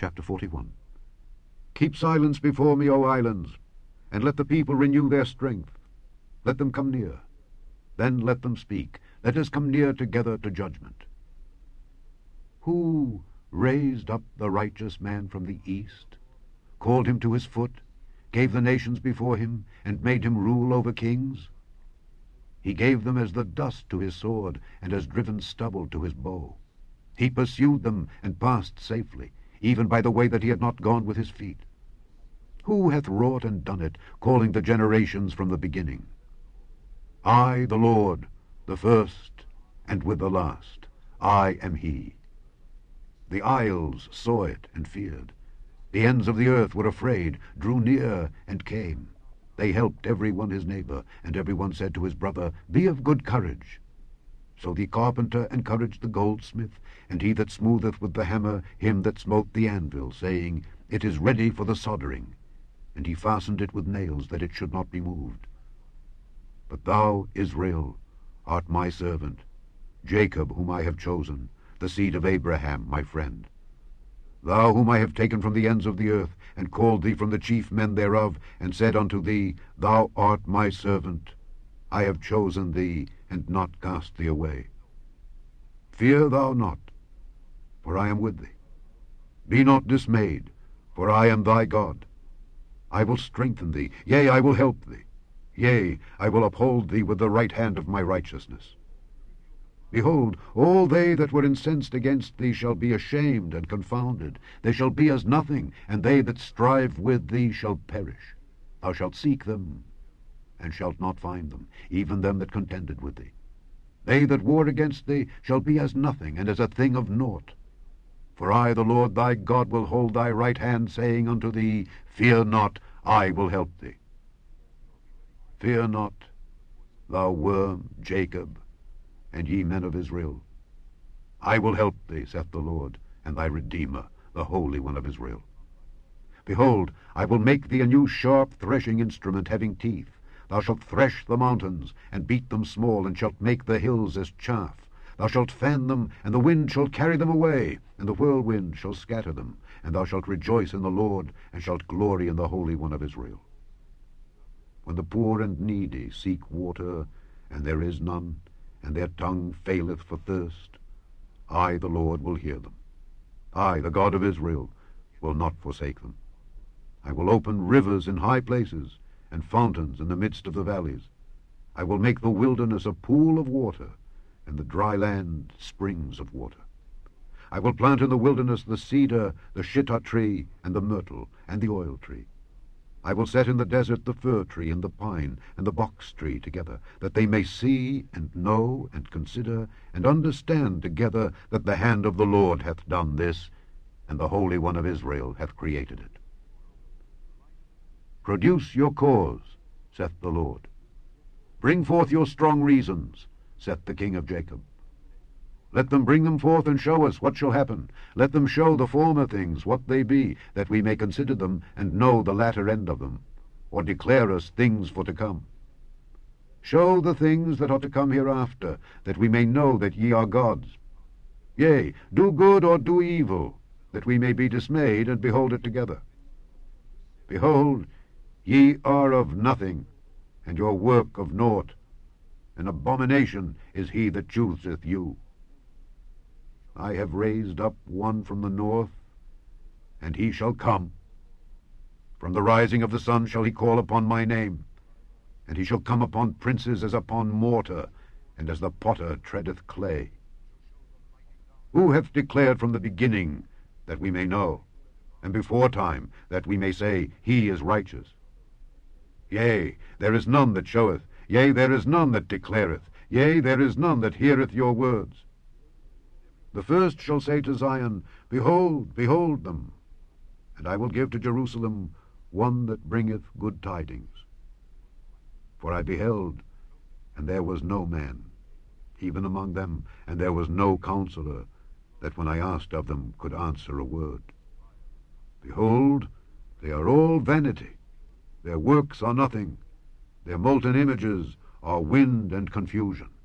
Chapter 41. Keep silence before me, O islands, and let the people renew their strength. Let them come near. Then let them speak. Let us come near together to judgment. Who raised up the righteous man from the east, called him to his foot, gave the nations before him, and made him rule over kings? He gave them as the dust to his sword, and as driven stubble to his bow. He pursued them, and passed safely, even by the way that he had not gone with his feet. Who hath wrought and done it, calling the generations from the beginning? I, the Lord, the first, and with the last, I am he. The isles saw it and feared. The ends of the earth were afraid, drew near, and came. They helped every one his neighbor, and every one said to his brother, Be of good courage. So the carpenter encouraged the goldsmith, and he that smootheth with the hammer him that smote the anvil, saying, It is ready for the soldering. And he fastened it with nails, that it should not be moved. But thou, Israel, art my servant, Jacob whom I have chosen, the seed of Abraham my friend. Thou whom I have taken from the ends of the earth, and called thee from the chief men thereof, and said unto thee, Thou art my servant. I have chosen thee, and not cast thee away. Fear thou not, for I am with thee. Be not dismayed, for I am thy God. I will strengthen thee, yea, I will help thee. Yea, I will uphold thee with the right hand of my righteousness. Behold, all they that were incensed against thee shall be ashamed and confounded. They shall be as nothing, and they that strive with thee shall perish. Thou shalt seek them, and shalt not find them, even them that contended with thee. They that war against thee shall be as nothing, and as a thing of naught. For I, the Lord thy God, will hold thy right hand, saying unto thee, Fear not, I will help thee. Fear not, thou worm, Jacob, and ye men of Israel. I will help thee, saith the Lord, and thy Redeemer, the Holy One of Israel. Behold, I will make thee a new sharp threshing instrument, having teeth. Thou shalt thresh the mountains, and beat them small, and shalt make the hills as chaff. Thou shalt fan them, and the wind shall carry them away, and the whirlwind shall scatter them. And thou shalt rejoice in the Lord, and shalt glory in the Holy One of Israel. When the poor and needy seek water, and there is none, and their tongue faileth for thirst, I, the Lord, will hear them. I, the God of Israel, will not forsake them. I will open rivers in high places, and fountains in the midst of the valleys. I will make the wilderness a pool of water, and the dry land springs of water. I will plant in the wilderness the cedar, the shittah tree, and the myrtle, and the oil tree. I will set in the desert the fir tree, and the pine, and the box tree together, that they may see, and know, and consider, and understand together that the hand of the Lord hath done this, and the Holy One of Israel hath created it. Produce your cause, saith the Lord. Bring forth your strong reasons, saith the King of Jacob. Let them bring them forth, and show us what shall happen. Let them show the former things what they be, that we may consider them, and know the latter end of them, or declare us things for to come. Show the things that are to come hereafter, that we may know that ye are gods. Yea, do good or do evil, that we may be dismayed, and behold it together. Behold, ye are of nothing, and your work of naught. An abomination is he that chooseth you. I have raised up one from the north, and he shall come. From the rising of the sun shall he call upon my name, and he shall come upon princes as upon mortar, and as the potter treadeth clay. Who hath declared from the beginning, that we may know, and before time, that we may say, He is righteous? Yea, there is none that showeth, yea, there is none that declareth, yea, there is none that heareth your words. The first shall say to Zion, Behold, behold them. And I will give to Jerusalem one that bringeth good tidings. For I beheld, and there was no man, even among them, and there was no counselor, that when I asked of them could answer a word. Behold, they are all vanity. Their works are nothing. Their molten images are wind and confusion.